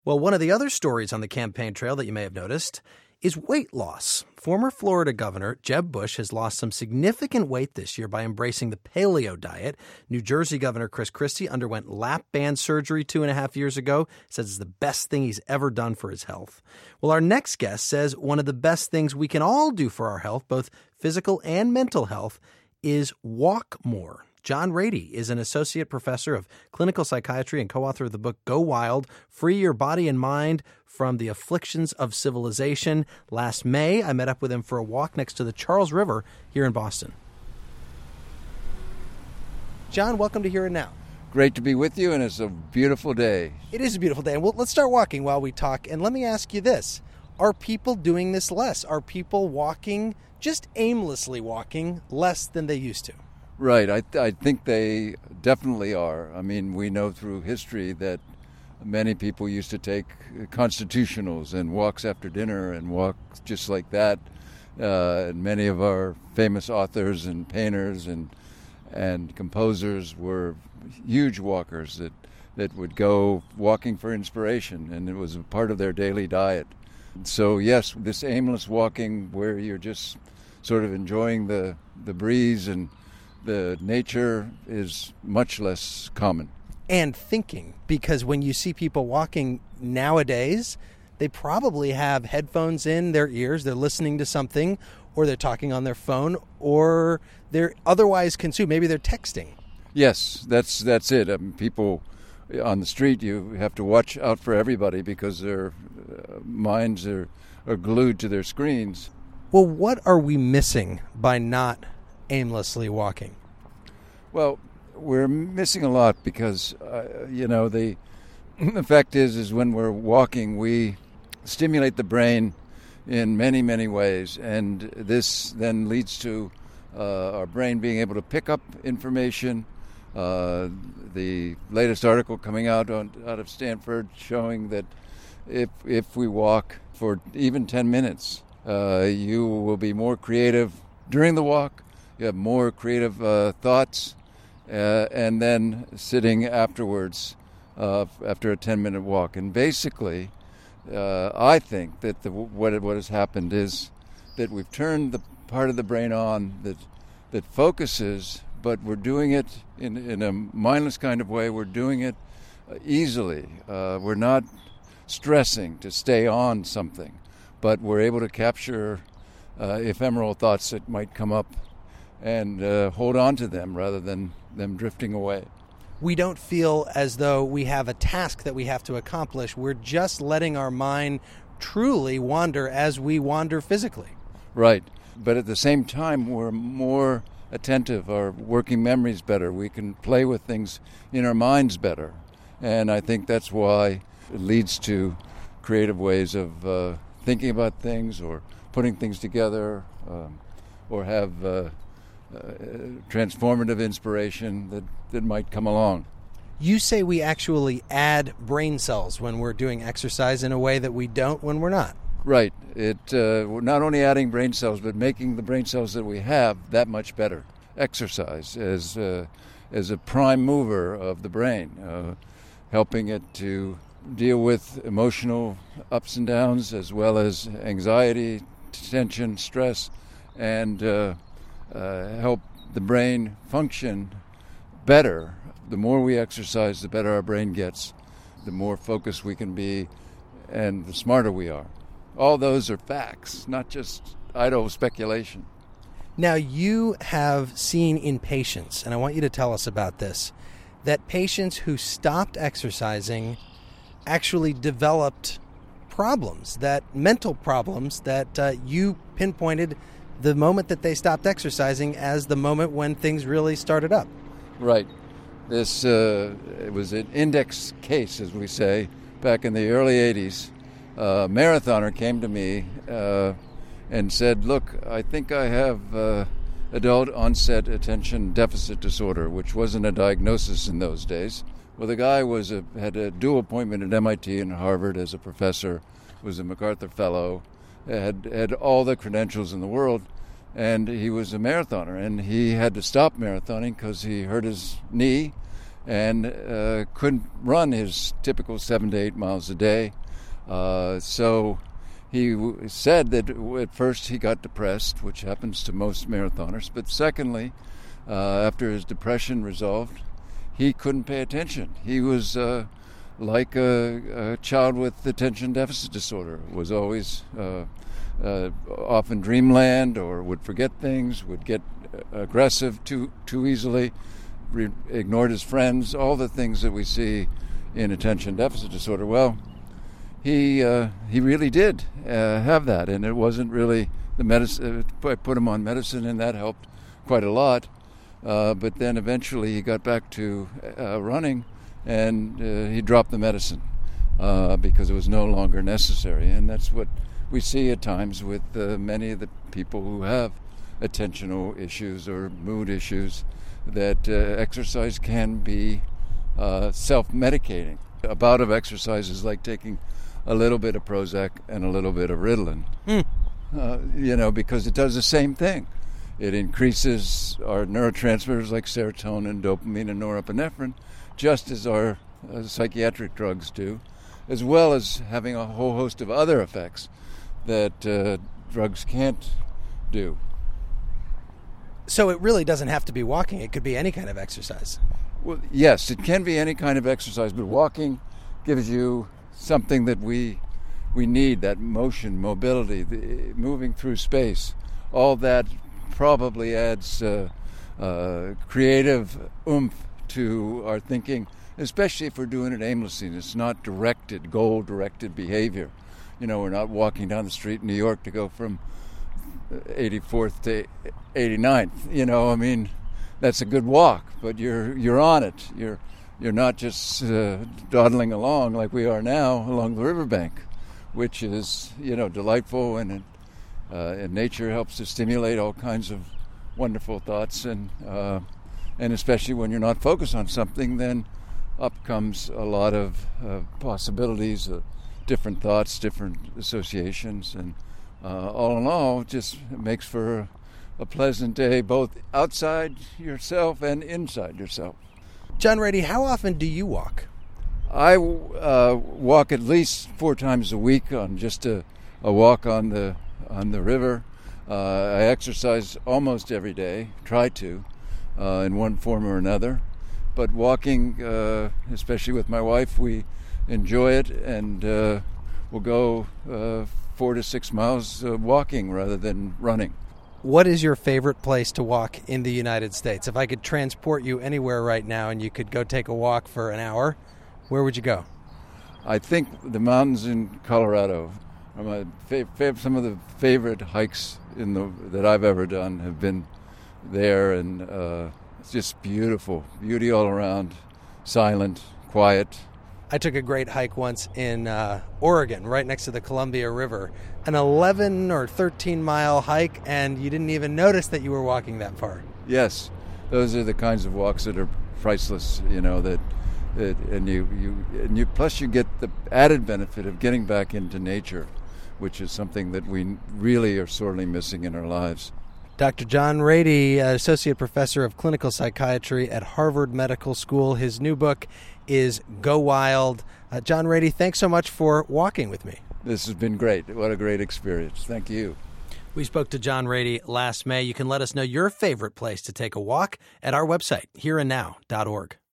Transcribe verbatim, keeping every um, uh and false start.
Well, one of the other stories on the campaign trail that you may have noticed is weight loss. Former Florida Governor Jeb Bush has lost some significant weight this year by embracing the paleo diet. New Jersey Governor Chris Christie underwent lap band surgery two and a half years ago, says it's the best thing he's ever done for his health. Well, our next guest says one of the best things we can all do for our health, both physical and mental health, is walk more. John Rady is an associate professor of clinical psychiatry and co-author of the book Go Wild, Free Your Body and Mind from the Afflictions of Civilization. Last May, I met up with him for a walk next to the Charles River here in Boston. John, welcome to Here and Now. Great to be with you, and it's a beautiful day. It is a beautiful day. And well, let's start walking while we talk. And let me ask you this. Are people doing this less? Are people walking, just aimlessly walking, less than they used to? Right. I, I think they definitely are. I mean, we know through history that many people used to take constitutionals and walks after dinner and walks just like that. Uh, and many of our famous authors and painters and and composers were huge walkers that, that would go walking for inspiration, and it was a part of their daily diet. So, yes, this aimless walking where you're just sort of enjoying the, the breeze and the nature is much less common. And thinking, because when you see people walking nowadays, they probably have headphones in their ears, they're listening to something, or they're talking on their phone, or they're otherwise consumed. Maybe they're texting. Yes, that's that's it. I mean, people on the street, you have to watch out for everybody because their uh, minds are, are glued to their screens. Well, what are we missing by not aimlessly walking? Well, we're missing a lot because, uh, you know, the, the fact is, is when we're walking, we stimulate the brain in many, many ways. And this then leads to uh, our brain being able to pick up information. Uh, the latest article coming out on, out of Stanford showing that if if we walk for even ten minutes, uh, you will be more creative during the walk. You have more creative uh, thoughts, uh, and then sitting afterwards uh, after a ten-minute walk. And basically, uh, I think that the, what what has happened is that we've turned the part of the brain on that that focuses, but we're doing it in in a mindless kind of way. We're doing it uh, easily. Uh, we're not stressing to stay on something, but we're able to capture uh, ephemeral thoughts that might come up and uh, hold on to them rather than them drifting away. We don't feel as though we have a task that we have to accomplish. We're just letting our mind truly wander as we wander physically. Right. But at the same time, we're more attentive. Our working memory's better. We can play with things in our minds better. And I think that's why it leads to creative ways of uh, thinking about things or putting things together um, or have uh, Uh, transformative inspiration that, that might come along. You say we actually add brain cells when we're doing exercise in a way that we don't when we're not. Right. It uh, we're not only adding brain cells, but making the brain cells that we have that much better. Exercise as, uh, as a prime mover of the brain, uh, helping it to deal with emotional ups and downs as well as anxiety, tension, stress, and uh, Uh, help the brain function better. The more we exercise, the better our brain gets, the more focused we can be, and the smarter we are. All those are facts, not just idle speculation. Now, you have seen in patients, and I want you to tell us about this, that patients who stopped exercising actually developed problems, that mental problems that uh, you pinpointed the moment that they stopped exercising as the moment when things really started up. Right. This uh, it was an index case, as we say, back in the early eighties. A marathoner came to me uh, and said, look, I think I have uh, adult onset attention deficit disorder, which wasn't a diagnosis in those days. Well, the guy was a, had a dual appointment at M I T and Harvard as a professor, was a MacArthur Fellow, had had all the credentials in the world, and he was a marathoner, and he had to stop marathoning because he hurt his knee, and uh, couldn't run his typical seven to eight miles a day. Uh, so he w- said that at first he got depressed, which happens to most marathoners. But secondly, uh, after his depression resolved, he couldn't pay attention. He was uh, like a, a child with attention deficit disorder, was always uh, uh, off in dreamland, or would forget things, would get aggressive too too easily, re- ignored his friends, all the things that we see in attention deficit disorder. Well, he uh, he really did uh, have that, and it wasn't really the medicine. I put him on medicine, and that helped quite a lot. Uh, but then eventually he got back to uh, running, and uh, he dropped the medicine uh, because it was no longer necessary. And that's what we see at times with uh, many of the people who have attentional issues or mood issues, that uh, exercise can be uh, self-medicating. A bout of exercise is like taking a little bit of Prozac and a little bit of Ritalin, mm. uh, you know, because it does the same thing. It increases our neurotransmitters like serotonin, dopamine, and norepinephrine, just as our uh, psychiatric drugs do, as well as having a whole host of other effects that uh, drugs can't do. So it really doesn't have to be walking. It could be any kind of exercise. Well, yes, it can be any kind of exercise, but walking gives you something that we we need, that motion, mobility, the, moving through space. All that probably adds uh, uh, creative oomph to our thinking, especially if we're doing it aimlessly. It's not directed, goal-directed behavior. You know, we're not walking down the street in New York to go from eighty-fourth to eighty-ninth. You know, I mean, that's a good walk, but you're you're on it. You're you're not just uh, dawdling along like we are now along the riverbank, which is, you know, delightful, and it, uh, and nature helps to stimulate all kinds of wonderful thoughts, and uh, and especially when you're not focused on something, then up comes a lot of uh, possibilities, uh, different thoughts, different associations, and uh, all in all, just makes for a, a pleasant day, both outside yourself and inside yourself. John Rady, how often do you walk? I uh, walk at least four times a week on just a, a walk on the on the river. Uh, I exercise almost every day, try to, uh, in one form or another. But walking, uh, especially with my wife, we enjoy it, and uh, we'll go uh, four to six miles uh, walking rather than running. What is your favorite place to walk in the United States? If I could transport you anywhere right now and you could go take a walk for an hour, where would you go? I think the mountains in Colorado are my fav- fav- some of the favorite hikes in the that I've ever done have been there, and uh, it's just beautiful, beauty all around, silent, quiet. I took a great hike once in uh, Oregon, right next to the Columbia River, an eleven or thirteen mile hike, and you didn't even notice that you were walking that far. Yes, those are the kinds of walks that are priceless, you know, that, that and you, you and you plus you get the added benefit of getting back into nature, which is something that we really are sorely missing in our lives. Doctor John Rady, Associate Professor of Clinical Psychiatry at Harvard Medical School. His new book is Go Wild. Uh, John Rady, thanks so much for walking with me. This has been great. What a great experience. Thank you. We spoke to John Rady last May. You can let us know your favorite place to take a walk at our website, here and now dot org.